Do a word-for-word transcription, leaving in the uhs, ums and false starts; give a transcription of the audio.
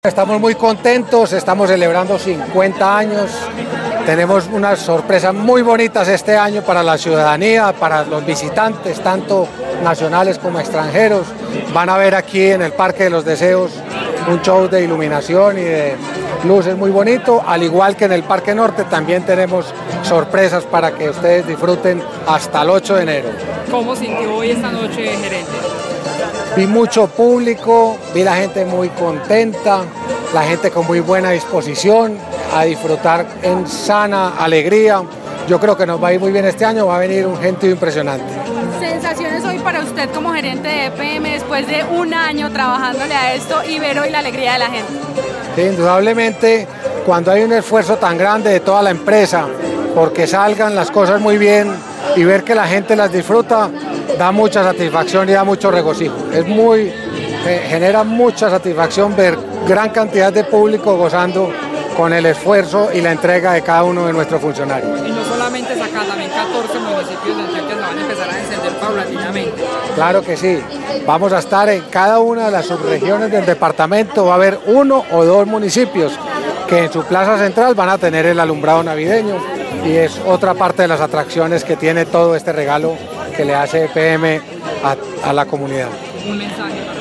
Estamos muy contentos, estamos celebrando cincuenta años, tenemos unas sorpresas muy bonitas este año para la ciudadanía, para los visitantes, tanto nacionales como extranjeros. Van a ver aquí en el Parque de los Deseos un show de iluminación y de luces muy bonito, al igual que en el Parque Norte también tenemos sorpresas para que ustedes disfruten hasta el ocho de enero. ¿Cómo sintió hoy esta noche, gerente? Vi mucho público, vi la gente muy contenta, la gente con muy buena disposición a disfrutar en sana alegría. Yo creo que nos va a ir muy bien este año, va a venir un gentío impresionante. ¿Sensaciones hoy para usted como gerente de E P M después de un año trabajándole a esto y ver hoy la alegría de la gente? Sí, indudablemente, cuando hay un esfuerzo tan grande de toda la empresa porque salgan las cosas muy bien y ver que la gente las disfruta, da mucha satisfacción y da mucho regocijo. Es muy, eh, genera mucha satisfacción ver gran cantidad de público gozando con el esfuerzo y la entrega de cada uno de nuestros funcionarios. Y no solamente es acá, también catorce municipios de Antioquia se van a empezar a encender paulatinamente. Claro que sí, vamos a estar en cada una de las subregiones del departamento, va a haber uno o dos municipios que en su plaza central van a tener el alumbrado navideño y es otra parte de las atracciones que tiene todo este regalo que le hace E P M a, a la comunidad. Un mensaje para